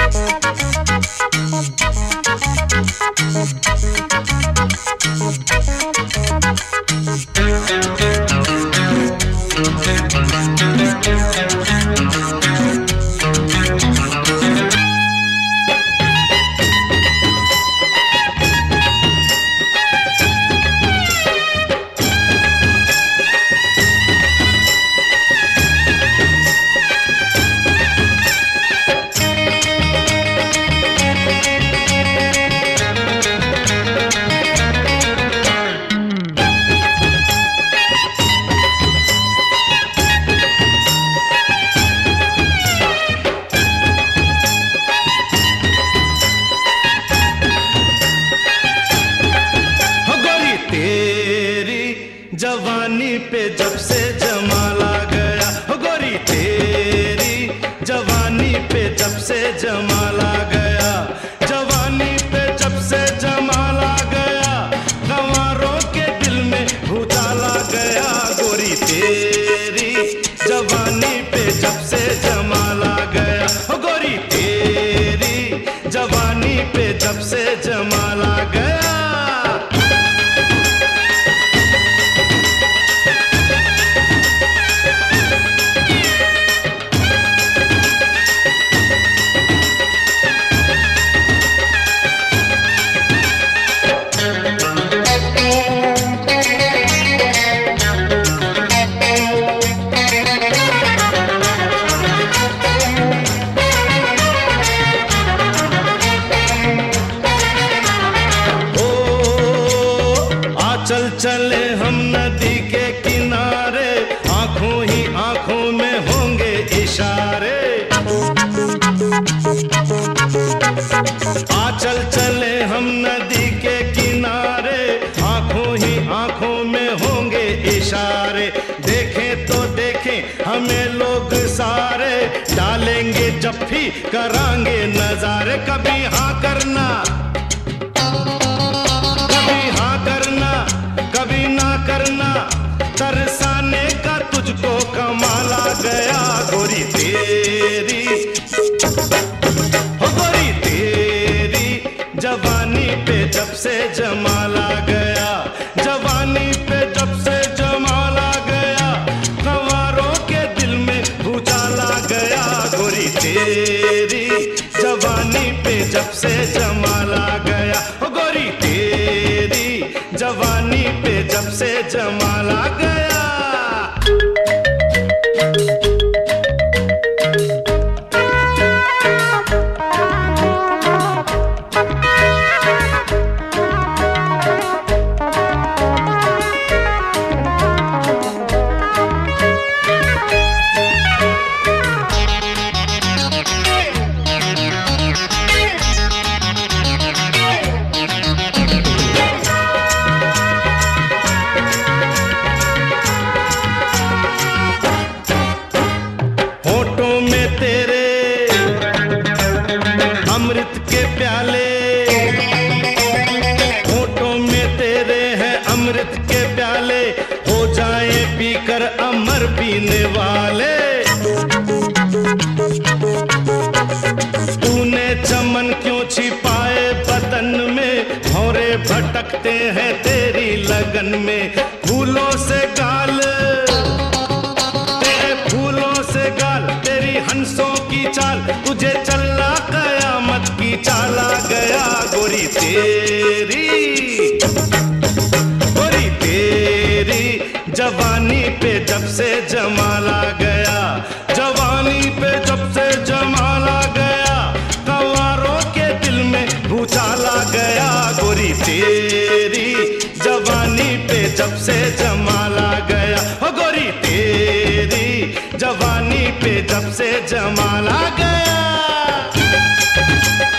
जवानी पे जब से जमाला गया, हो गोरी तेरी जवानी पे जब से जमाला गया, जवानी पे जब से जमाला गया, गंवारों के दिल में भूचाला गया। गोरी तेरी जवानी पे जब से जमाला गया, हो गोरी तेरी जवानी पे जब से जमाला गया। चल चले हम नदी के किनारे, आंखों ही आंखों में होंगे इशारे। चल चले हम नदी के किनारे, आंखों ही आंखों में होंगे इशारे। देखें तो देखें हमें लोग सारे, डालेंगे जफ्फी करांगे नजारे। कभी हाँ करना, कभी हाँ करना, कभी ना करना, तरसाने का तुझको कमाला गया। गोरी तेरी, हो गोरी तेरी जवानी पे जब से जमाला गया, जवानी पे जब से जमाला गया, गंवारों के दिल में भूचाला गया। गोरी तेरी जवानी पे जब से जमाला गया, हो गोरी तेरी जवानी पे जब से जमाला गया। अमृत के प्याले, होठों में तेरे हैं अमृत के प्याले, हो जाए पीकर अमर पीने वाले। तूने चमन क्यों छिपाए बदन में, भौरे भटकते हैं तेरी लगन में। फूलों से गाल, तेरे फूलों से गाल, तेरी हंसों की चाल, तुझे चला कयामत की चाला गया। गोरी तेरी, गोरी तेरी जवानी पे जब से जमाला गया, जवानी पे जब से जमाला गया, गंवारों के दिल में भूचाला गया। गोरी तेरी जवानी पे जब से जमाला गया, हो गोरी तेरी जवानी पे जब से जमाला गया।